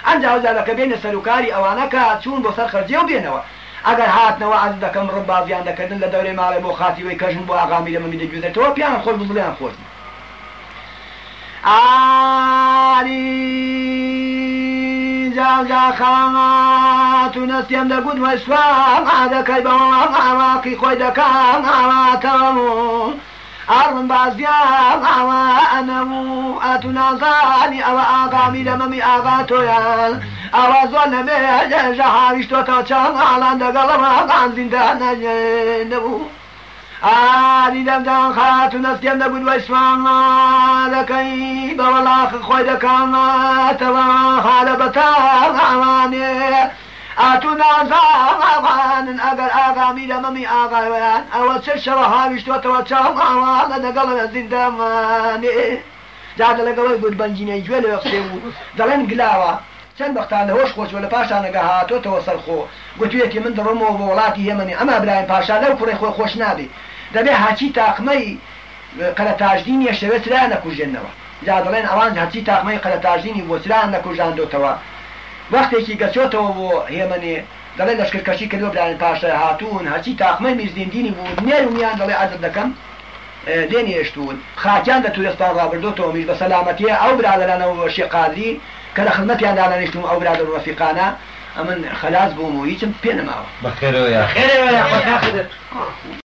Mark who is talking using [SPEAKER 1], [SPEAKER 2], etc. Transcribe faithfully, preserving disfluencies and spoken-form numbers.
[SPEAKER 1] ئەنجا جارەکە بێنە سەرکاری ئەوانەکە چوون بۆ سەر خەرجێ و بێنەوە ئەگەر هاتنەوە عەرز دەکەم ڕبازیان دەکردن لە دەورەی ماڵێ بۆ خاتیوەی کەژن بۆ ئاغامی لە مەمی دەگوێتەوە پیان خۆش بڵیان خۆش ئاری جاجا خامات و نەستێم دەگوت وەسوام ئادەکەی بەوە ئاواقی خۆی دەکەم ئاواتەوە ئەڕم بازیان ئاوا ئەنەموو ئەتو نازانی ئەوە ئاغامی لە مەمی ئاغا تۆیان ئەوە زۆر نەبێ ژە هاویشتۆتەوە چەند ئاڵان دەگەڵەوە ئاغان زیندان نەبوو ئاری دەمدان خات و نەستێم دەبوو وەی سوامالەکەی بەوەڵاخ خۆی دەکەمەتەوە هارە بەتاڵ ئاوانێ ئاتو نازانن ئەگەر ئاغامی لە مەمی ئاغایوەیان ئەوە چ شەوە هاویشتۆتەوە چاڵ ئاوانە دەگەڵە زیندەمانێ جادە لەگەڵی بود بەنجینەی گوێ لەوە قسێ بوو دەڵێن گلاوە چەند بەختانە هۆش خۆشوە لە پاشانەگە هاتۆتەوە سەرخۆ گوتوێتی من دڕۆمەوە بۆ وڵاتی هێمەنی ئەمە برایم پاشا لەو کوڕی خۆی خۆش نابێ دەبێ هاچی تاقمەی قەلە تاژدینیە شەوێت را نەکوژێنەوە جا دەڵێن ئەوان هاچی تاقمەی قەلە تاژدینی بۆ چرا نەکوژاندۆتەوە وەختێکی گەچۆتەوە بۆ هێمەنێ دەڵێ لەشکرکەشی کردووە برایم پاشا هاتوون هەچی تاقمەی میرزێندینی بوو نێر ومیان دەڵێ عەرزت دەکەم دێنی هێشتون خاکیان دە توێستان ڕابردۆتەوە میش بە سەلامەتیە ئەو برادەرانەوە شێ قادری کە لە خزمەتیان دانەنیشتم ئەو برادەر و ڕەفیقانە ئەمن خەلاص بووم و هیچم پێ نەماوە
[SPEAKER 2] بەخێرەوە یا
[SPEAKER 1] خێرەوە یا